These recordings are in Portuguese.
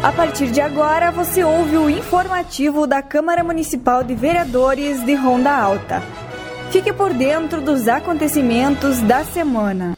A partir de agora, você ouve o informativo da Câmara Municipal de Vereadores de Ronda Alta. Fique por dentro dos acontecimentos da semana.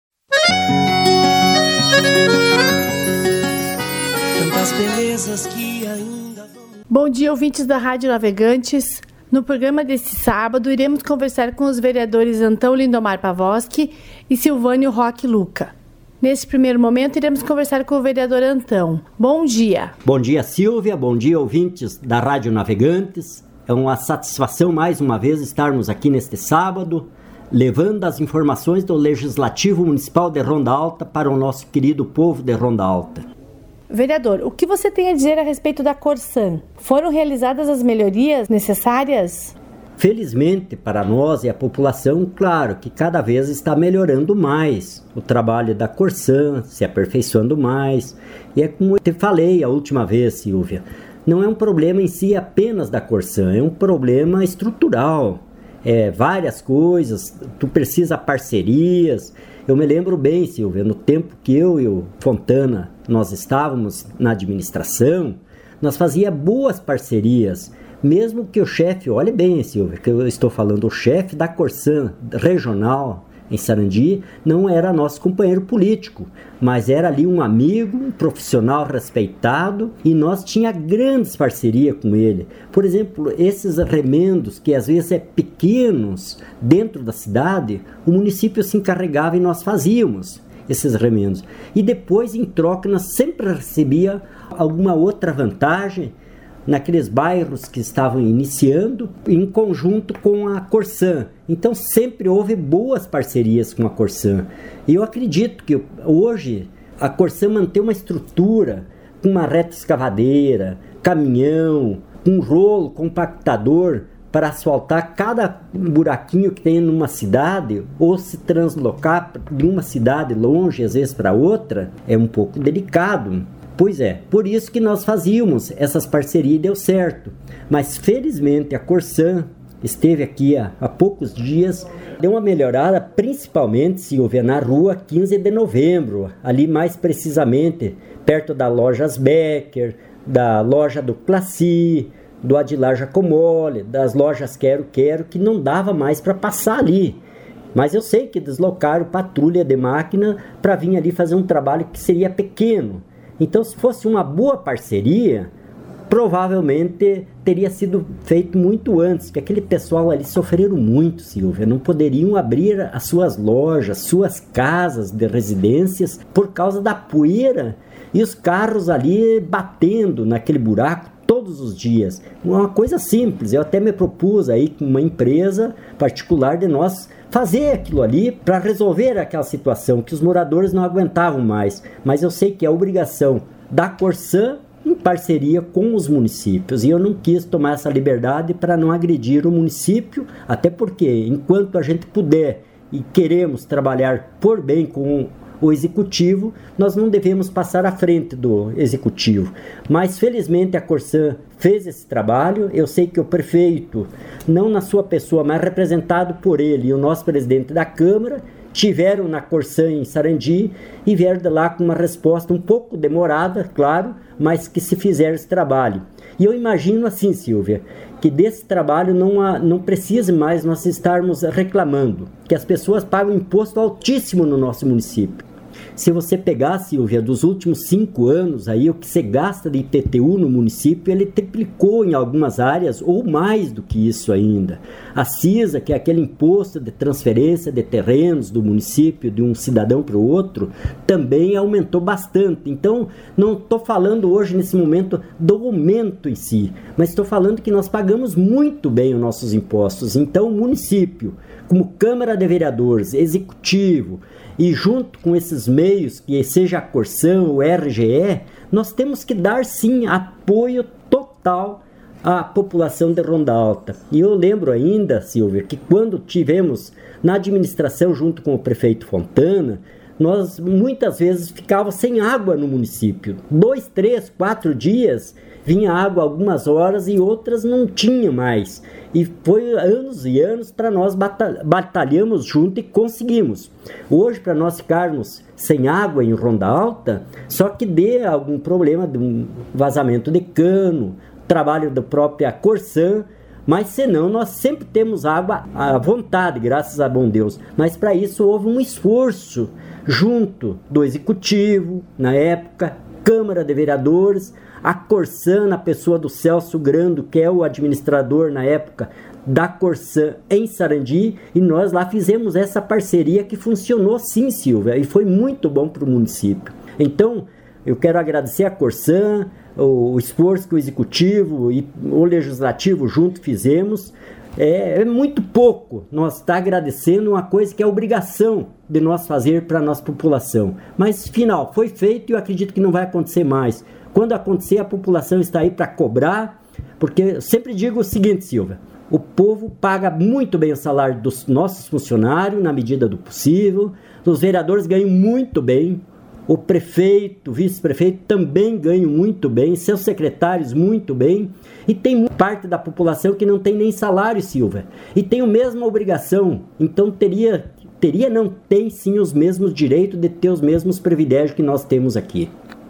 Tantas belezas que ainda... Bom dia, ouvintes da Rádio Navegantes. No programa deste sábado, iremos conversar com os vereadores Antão Lindomar Pavoski e Silvânio Roque Luca. Nesse primeiro momento, iremos conversar com o vereador Antão. Bom dia. Bom dia, Silvia. Bom dia, ouvintes da Rádio Navegantes. É uma satisfação, mais uma vez, estarmos aqui neste sábado, levando as informações do Legislativo Municipal de Ronda Alta para o nosso querido povo de Ronda Alta. Vereador, o que você tem a dizer a respeito da Corsan? Foram realizadas as melhorias necessárias? Felizmente, para nós e a população, claro que cada vez está melhorando mais o trabalho da Corsan, se aperfeiçoando mais. E é como eu te falei a última vez, Silvia, não é um problema em si apenas da Corsan, é um problema estrutural. Várias coisas, tu precisa parcerias. Eu me lembro bem, Silvia, no tempo que eu e o Fontana, nós estávamos na administração, nós fazíamos boas parcerias. Mesmo que o chefe, olha bem, Silvia, que eu estou falando, o chefe da Corsan regional em Sarandi não era nosso companheiro político, mas era ali um amigo, um profissional respeitado, e nós tínhamos grandes parcerias com ele. Por exemplo, esses remendos que às vezes pequenos dentro da cidade, o município se encarregava e nós fazíamos esses remendos. E depois, em troca, nós sempre recebia alguma outra vantagem naqueles bairros que estavam iniciando, em conjunto com a Corsan. Então sempre houve boas parcerias com a Corsan. E eu acredito que hoje a Corsan mantém uma estrutura com uma reta escavadeira, caminhão, um rolo compactador para asfaltar cada buraquinho que tem numa cidade, ou se translocar de uma cidade longe, às vezes para outra, é um pouco delicado. Pois é, por isso que nós fazíamos essas parcerias e deu certo. Mas felizmente a Corsan esteve aqui há poucos dias, deu uma melhorada, principalmente, Silvia, na rua 15 de novembro, ali mais precisamente perto da loja Becker, da loja do Classi, do Adilar Jacomoli, das lojas Quero, que não dava mais para passar ali. Mas eu sei que deslocaram patrulha de máquina para vir ali fazer um trabalho que seria pequeno. Então, se fosse uma boa parceria, provavelmente teria sido feito muito antes, porque aquele pessoal ali sofreram muito, Silvia, não poderiam abrir as suas lojas, suas casas de residências por causa da poeira e os carros ali batendo naquele buraco todos os dias. Uma coisa simples, eu até me propus aí com uma empresa particular de nós fazer aquilo ali para resolver aquela situação que os moradores não aguentavam mais. Mas eu sei que é obrigação da Corsan em parceria com os municípios. E eu não quis tomar essa liberdade para não agredir o município, até porque enquanto a gente puder e queremos trabalhar por bem com o executivo, nós não devemos passar à frente do executivo. Mas felizmente a Corsan fez esse trabalho. Eu sei que o prefeito, não na sua pessoa, mas representado por ele e o nosso presidente da Câmara, tiveram na Corsan em Sarandi e vieram de lá com uma resposta um pouco demorada, claro, mas que se fizer esse trabalho. E eu imagino assim, Silvia, que desse trabalho não precise mais nós estarmos reclamando, que as pessoas pagam imposto altíssimo no nosso município. Se você pegar, Silvia, dos últimos 5 anos, aí, o que você gasta de IPTU no município, ele triplicou em algumas áreas, ou mais do que isso ainda. A CISA, que é aquele imposto de transferência de terrenos do município de um cidadão para o outro, também aumentou bastante. Então, não estou falando hoje, nesse momento, do aumento em si, mas estou falando que nós pagamos muito bem os nossos impostos. Então, o município, como Câmara de Vereadores, Executivo, e junto com esses meios, que seja a Corsan ou RGE, nós temos que dar sim apoio total à população de Ronda Alta. E eu lembro ainda, Silvia, que quando tivemos na administração junto com o prefeito Fontana, nós muitas vezes ficávamos sem água no município. 2, 3, 4 dias vinha água algumas horas e outras não tinha mais. E foi anos e anos para nós batalhamos junto e conseguimos. Hoje, para nós ficarmos sem água em Ronda Alta, só que dê algum problema de um vazamento de cano, trabalho da própria Corsan, mas senão nós sempre temos água à vontade, graças a bom Deus. Mas para isso houve um esforço junto do Executivo, na época, Câmara de Vereadores, a Corsan, na pessoa do Celso Grando, que é o administrador na época da Corsan em Sarandi, e nós lá fizemos essa parceria que funcionou sim, Silvia, e foi muito bom para o município. Então, eu quero agradecer a Corsan, o esforço que o Executivo e o Legislativo junto fizemos. É muito pouco nós estar agradecendo uma coisa que é obrigação de nós fazer para a nossa população. Mas, final, foi feito e eu acredito que não vai acontecer mais. Quando acontecer, a população está aí para cobrar, porque eu sempre digo o seguinte, Silvia, o povo paga muito bem o salário dos nossos funcionários, na medida do possível, os vereadores ganham muito bem, o prefeito, o vice-prefeito também ganham muito bem, seus secretários muito bem, e tem parte da população que não tem nem salário, Silvia, e tem a mesma obrigação, então tem sim os mesmos direitos de ter os mesmos privilégios que nós temos aqui.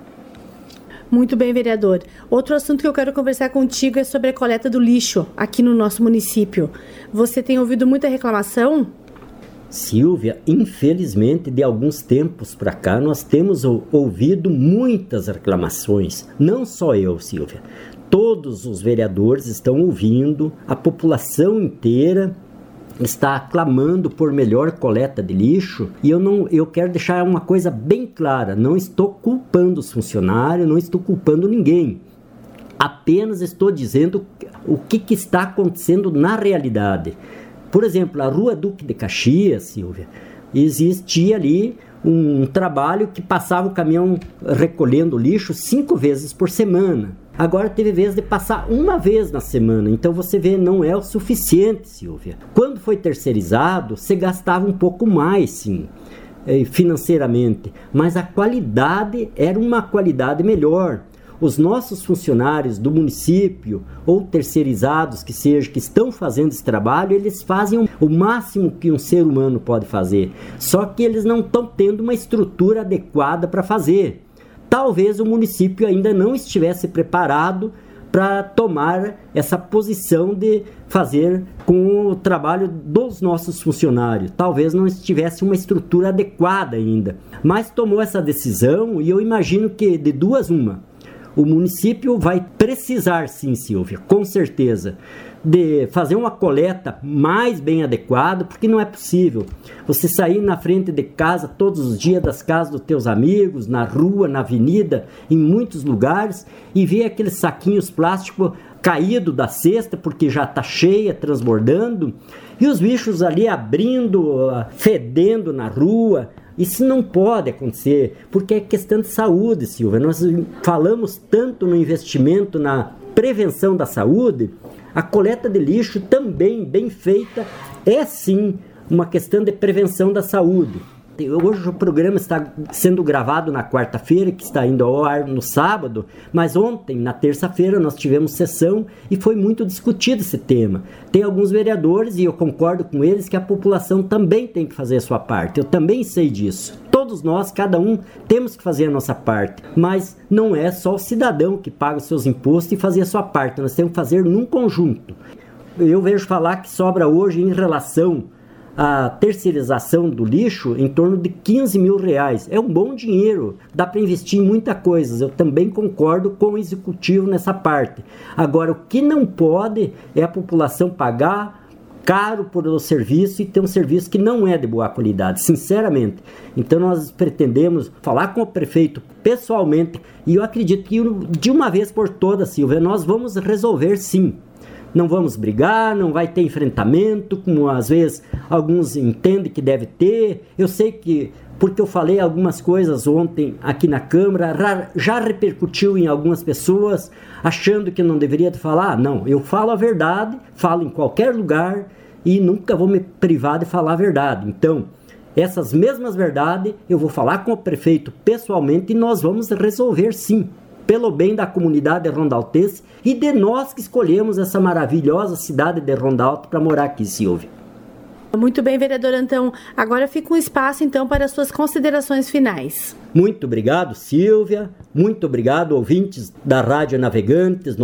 Muito bem, vereador. Outro assunto que eu quero conversar contigo é sobre a coleta do lixo aqui no nosso município. Você tem ouvido muita reclamação? Silvia, infelizmente, de alguns tempos para cá, nós temos ouvido muitas reclamações. Não só eu, Silvia. Todos os vereadores estão ouvindo, a população inteira está clamando por melhor coleta de lixo, e eu quero deixar uma coisa bem clara, não estou culpando os funcionários, não estou culpando ninguém, apenas estou dizendo o que está acontecendo na realidade. Por exemplo, a Rua Duque de Caxias, Silvia, existia ali um trabalho que passava o caminhão recolhendo lixo 5 vezes por semana. Agora teve vez de passar uma vez na semana, então você vê, não é o suficiente, Silvia. Quando foi terceirizado, você gastava um pouco mais, sim, financeiramente, mas a qualidade era uma qualidade melhor. Os nossos funcionários do município, ou terceirizados que seja, que estão fazendo esse trabalho, eles fazem o máximo que um ser humano pode fazer, só que eles não estão tendo uma estrutura adequada para fazer. Talvez o município ainda não estivesse preparado para tomar essa posição de fazer com o trabalho dos nossos funcionários. Talvez não estivesse uma estrutura adequada ainda. Mas tomou essa decisão e eu imagino que de duas uma. O município vai precisar sim, Silvia, com certeza, de fazer uma coleta mais bem adequada, porque não é possível você sair na frente de casa todos os dias, das casas dos teus amigos, na rua, na avenida, em muitos lugares, e ver aqueles saquinhos plásticos caídos da cesta, porque já está cheia, transbordando, e os bichos ali abrindo, fedendo na rua. Isso não pode acontecer, porque é questão de saúde, Silvia. Nós falamos tanto no investimento na prevenção da saúde. A coleta de lixo também, bem feita, é sim uma questão de prevenção da saúde. Hoje o programa está sendo gravado na quarta-feira, que está indo ao ar no sábado, mas ontem, na terça-feira, nós tivemos sessão e foi muito discutido esse tema. Tem alguns vereadores, e eu concordo com eles, que a população também tem que fazer a sua parte. Eu também sei disso. Todos nós, cada um, temos que fazer a nossa parte. Mas não é só o cidadão que paga os seus impostos e fazer a sua parte. Nós temos que fazer num conjunto. Eu vejo falar que sobra hoje, em relação a terceirização do lixo, em torno de 15 mil reais. É um bom dinheiro, dá para investir em muita coisa. Eu também concordo com o executivo nessa parte. Agora, o que não pode é a população pagar caro por o serviço e ter um serviço que não é de boa qualidade, sinceramente. Então nós pretendemos falar com o prefeito pessoalmente, e eu acredito que de uma vez por todas, Silvia, nós vamos resolver sim. Não vamos brigar, não vai ter enfrentamento, como às vezes alguns entendem que deve ter. Eu sei que, porque eu falei algumas coisas ontem aqui na Câmara, já repercutiu em algumas pessoas, achando que não deveria falar. Não, eu falo a verdade, falo em qualquer lugar e nunca vou me privar de falar a verdade. Então, Essas mesmas verdades eu vou falar com o prefeito pessoalmente e nós vamos resolver sim, pelo bem da comunidade rondaltense e de nós que escolhemos essa maravilhosa cidade de Rondalto para morar aqui, Silvia. Muito bem, vereador Antão. Agora fica um espaço, então, para as suas considerações finais. Muito obrigado, Silvia. Muito obrigado, ouvintes da Rádio Navegantes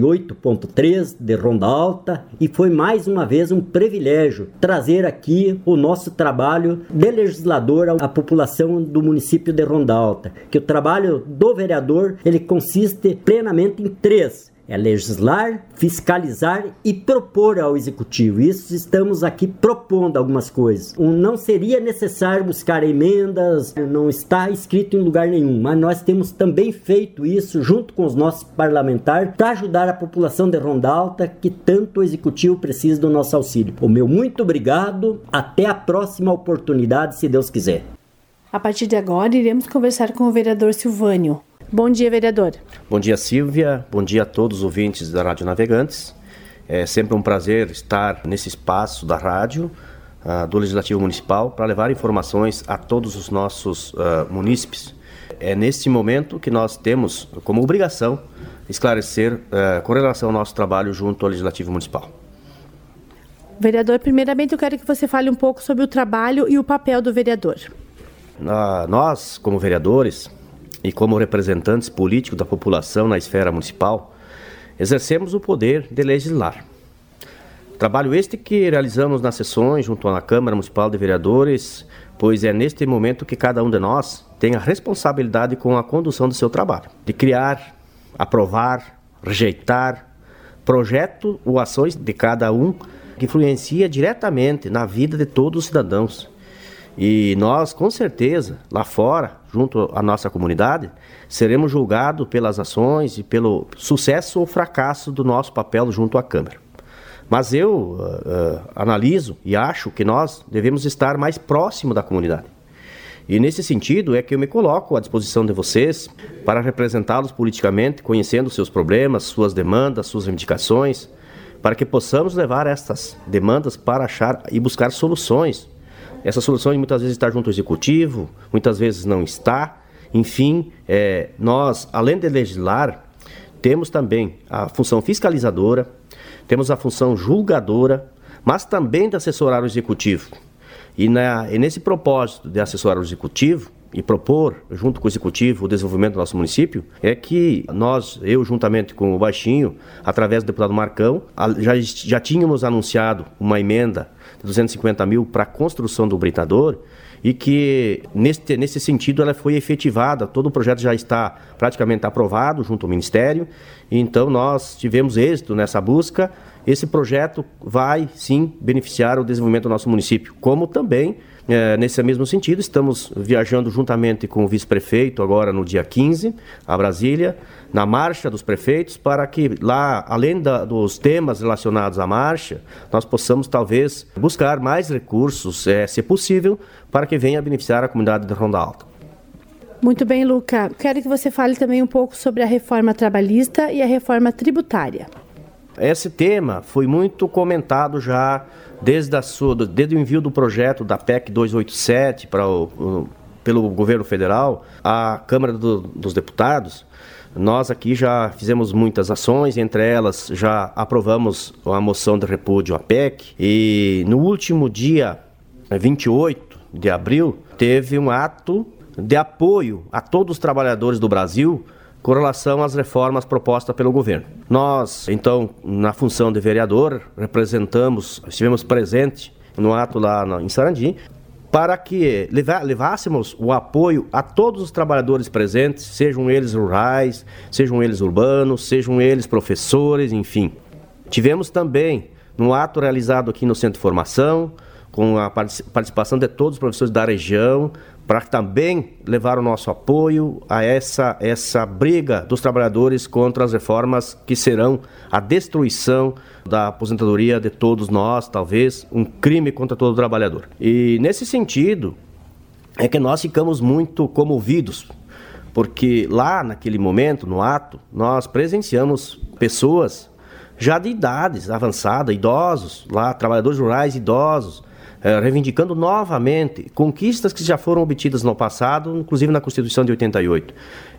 98.3 de Ronda Alta. E foi mais uma vez um privilégio trazer aqui o nosso trabalho de legislador à população do município de Ronda Alta. Que o trabalho do vereador, ele consiste plenamente em 3. É legislar, fiscalizar e propor ao executivo. Isso estamos aqui propondo algumas coisas. Não seria necessário buscar emendas, não está escrito em lugar nenhum, mas nós temos também feito isso junto com os nossos parlamentares para ajudar a população de Ronda Alta que tanto o executivo precisa do nosso auxílio. O meu muito obrigado, até a próxima oportunidade, se Deus quiser. A partir de agora, iremos conversar com o vereador Silvânio. Bom dia, vereador. Bom dia, Silvia. Bom dia a todos os ouvintes da Rádio Navegantes. É sempre um prazer estar nesse espaço da rádio, do Legislativo Municipal, para levar informações a todos os nossos munícipes. É nesse momento que nós temos como obrigação esclarecer com relação ao nosso trabalho junto ao Legislativo Municipal. Vereador, primeiramente eu quero que você fale um pouco sobre o trabalho e o papel do vereador. Nós, como vereadores, e como representantes políticos da população na esfera municipal, exercemos o poder de legislar. Trabalho este que realizamos nas sessões junto à Câmara Municipal de Vereadores, pois é neste momento que cada um de nós tem a responsabilidade com a condução do seu trabalho, de criar, aprovar, rejeitar, projeto ou ações de cada um que influencia diretamente na vida de todos os cidadãos. E nós, com certeza, lá fora, junto à nossa comunidade, seremos julgados pelas ações e pelo sucesso ou fracasso do nosso papel junto à Câmara. Mas eu analiso e acho que nós devemos estar mais próximo da comunidade. E nesse sentido é que eu me coloco à disposição de vocês para representá-los politicamente, conhecendo seus problemas, suas demandas, suas reivindicações, para que possamos levar estas demandas para achar e buscar soluções. Essas soluções muitas vezes estão junto ao executivo, muitas vezes não está. Enfim, nós, além de legislar, temos também a função fiscalizadora, temos a função julgadora, mas também de assessorar o executivo. E nesse propósito de assessorar o executivo e propor, junto com o executivo, o desenvolvimento do nosso município, é que eu juntamente com o Baixinho, através do deputado Marcão, já tínhamos anunciado uma emenda de 250 mil para a construção do britador e que, nesse sentido, ela foi efetivada. Todo o projeto já está praticamente aprovado junto ao Ministério, então nós tivemos êxito nessa busca. Esse projeto vai, sim, beneficiar o desenvolvimento do nosso município, como também, nesse mesmo sentido, estamos viajando juntamente com o vice-prefeito, agora no dia 15, a Brasília, na marcha dos prefeitos, para que lá, além dos temas relacionados à marcha, nós possamos, talvez, buscar mais recursos, se possível, para que venha beneficiar a comunidade de Ronda Alta. Muito bem, Luca. Quero que você fale também um pouco sobre a reforma trabalhista e a reforma tributária. Esse tema foi muito comentado já desde o envio do projeto da PEC 287 pelo governo federal à Câmara dos Deputados. Nós aqui já fizemos muitas ações, entre elas já aprovamos a moção de repúdio à PEC e no último dia 28 de abril teve um ato de apoio a todos os trabalhadores do Brasil com relação às reformas propostas pelo governo. Nós, então, na função de vereador, estivemos presentes no ato lá em Sarandi, para que levássemos o apoio a todos os trabalhadores presentes, sejam eles rurais, sejam eles urbanos, sejam eles professores, enfim. Tivemos também, no ato realizado aqui no Centro de Formação, com a participação de todos os professores da região, para também levar o nosso apoio a essa briga dos trabalhadores contra as reformas que serão a destruição da aposentadoria de todos nós, talvez um crime contra todo trabalhador. E nesse sentido é que nós ficamos muito comovidos, porque lá naquele momento, no ato, nós presenciamos pessoas já de idades avançadas, idosos, lá trabalhadores rurais idosos, reivindicando novamente conquistas que já foram obtidas no passado, inclusive na Constituição de 88.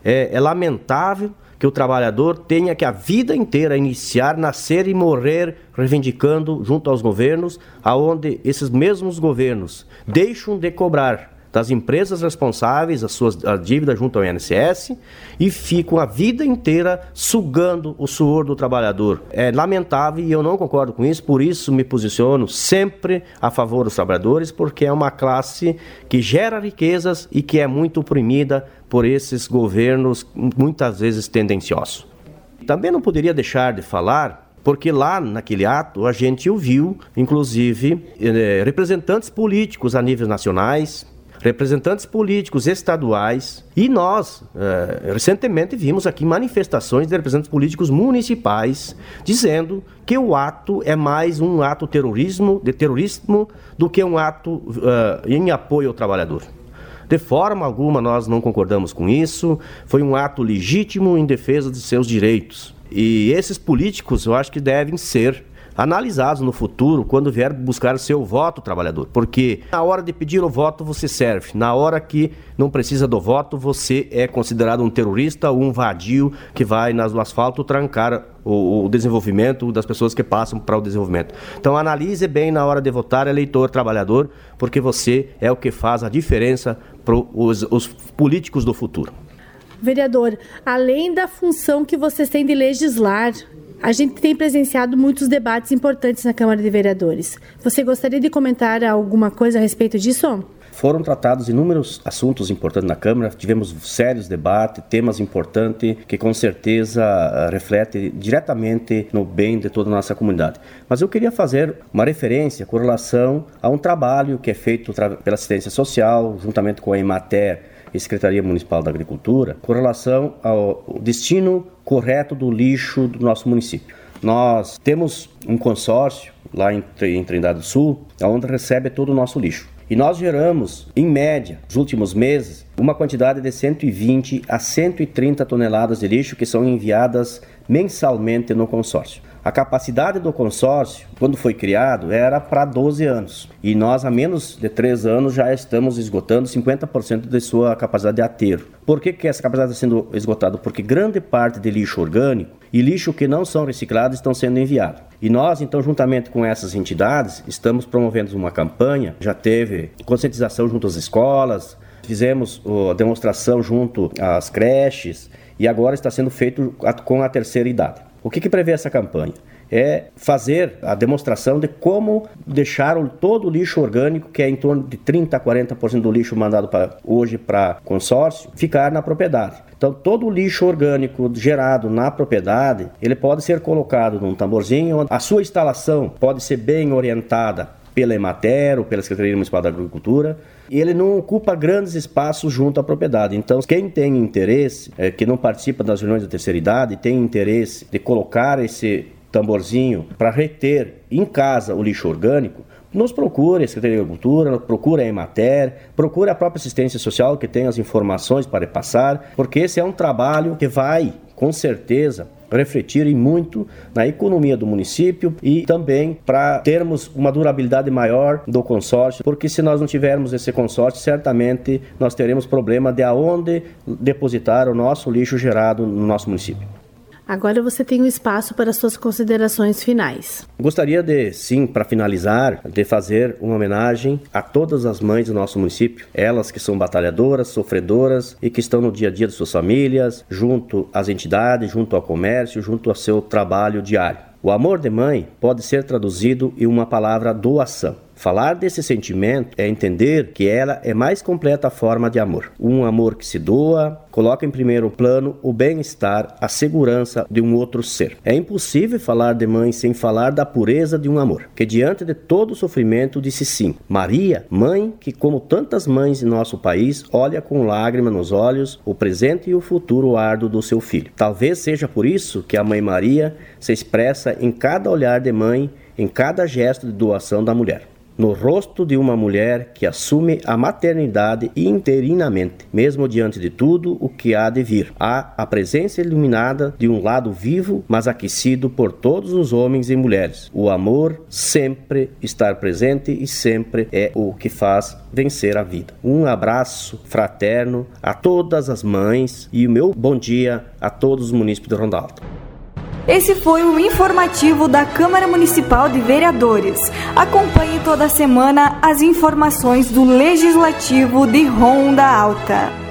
É lamentável que o trabalhador tenha que a vida inteira iniciar, nascer e morrer reivindicando junto aos governos, aonde esses mesmos governos deixam de cobrar das empresas responsáveis a dívida junto ao INSS e ficam a vida inteira sugando o suor do trabalhador. É lamentável e eu não concordo com isso, por isso me posiciono sempre a favor dos trabalhadores, porque é uma classe que gera riquezas e que é muito oprimida por esses governos muitas vezes tendenciosos. Também não poderia deixar de falar, porque lá naquele ato a gente ouviu, inclusive, representantes políticos a níveis nacionais, representantes políticos estaduais e nós, recentemente vimos aqui manifestações de representantes políticos municipais dizendo que o ato é mais um ato de terrorismo do que um ato em apoio ao trabalhador. De forma alguma nós não concordamos com isso, foi um ato legítimo em defesa de seus direitos. E esses políticos eu acho que devem ser analisados no futuro quando vier buscar o seu voto trabalhador, porque na hora de pedir o voto você serve, na hora que não precisa do voto você é considerado um terrorista ou um vadio que vai no asfalto trancar o desenvolvimento das pessoas que passam para o desenvolvimento. Então analise bem na hora de votar, eleitor trabalhador, porque você é o que faz a diferença para os políticos do futuro. Vereador, além da função que vocês têm de legislar, a gente tem presenciado muitos debates importantes na Câmara de Vereadores. Você gostaria de comentar alguma coisa a respeito disso? Foram tratados inúmeros assuntos importantes na Câmara, tivemos sérios debates, temas importantes que com certeza refletem diretamente no bem de toda a nossa comunidade. Mas eu queria fazer uma referência com relação a um trabalho que é feito pela assistência social, juntamente com a Emater e Secretaria Municipal da Agricultura, com relação ao destino correto do lixo do nosso município. Nós temos um consórcio lá em Trindade do Sul, onde recebe todo o nosso lixo. E nós geramos, em média, nos últimos meses, uma quantidade de 120 a 130 toneladas de lixo que são enviadas mensalmente no consórcio. A capacidade do consórcio, quando foi criado, era para 12 anos. E nós, há menos de 3 anos, já estamos esgotando 50% de sua capacidade de aterro. Por que essa capacidade está sendo esgotada? Porque grande parte de lixo orgânico e lixo que não são reciclados estão sendo enviados. E nós, então, juntamente com essas entidades, estamos promovendo uma campanha, já teve conscientização junto às escolas, fizemos a demonstração junto às creches e agora está sendo feito com a terceira idade. O que prevê essa campanha? É fazer a demonstração de como deixar todo o lixo orgânico, que é em torno de 30% a 40% do lixo mandado hoje para consórcio, ficar na propriedade. Então, todo o lixo orgânico gerado na propriedade, ele pode ser colocado num tamborzinho, a sua instalação pode ser bem orientada pela Emater ou pela Secretaria Municipal da Agricultura, e ele não ocupa grandes espaços junto à propriedade. Então, quem tem interesse, que não participa das reuniões da terceira idade, tem interesse de colocar esse tamborzinho para reter em casa o lixo orgânico, nos procure a Secretaria de Agricultura, procure a Emater, procure a própria assistência social que tem as informações para passar, porque esse é um trabalho que vai, com certeza, refletir muito na economia do município e também para termos uma durabilidade maior do consórcio, porque se nós não tivermos esse consórcio, certamente nós teremos problema de aonde depositar o nosso lixo gerado no nosso município. Agora você tem um espaço para suas considerações finais. Gostaria de, sim, para finalizar, de fazer uma homenagem a todas as mães do nosso município, elas que são batalhadoras, sofredoras e que estão no dia a dia de suas famílias, junto às entidades, junto ao comércio, junto ao seu trabalho diário. O amor de mãe pode ser traduzido em uma palavra doação. Falar desse sentimento é entender que ela é mais completa forma de amor. Um amor que se doa, coloca em primeiro plano o bem-estar, a segurança de um outro ser. É impossível falar de mãe sem falar da pureza de um amor, que diante de todo o sofrimento disse sim. Maria, mãe que, como tantas mães em nosso país, olha com lágrima nos olhos o presente e o futuro árduo do seu filho. Talvez seja por isso que a Mãe Maria se expressa em cada olhar de mãe, em cada gesto de doação da mulher. no rosto de uma mulher que assume a maternidade interinamente, mesmo diante de tudo o que há de vir. Há a presença iluminada de um lado vivo, mas aquecido por todos os homens e mulheres. O amor sempre estar presente e sempre é o que faz vencer a vida. Um abraço fraterno a todas as mães e o meu bom dia a todos os munícipes de Ronda Alta. Esse foi o informativo da Câmara Municipal de Vereadores. Acompanhe toda semana as informações do Legislativo de Ronda Alta.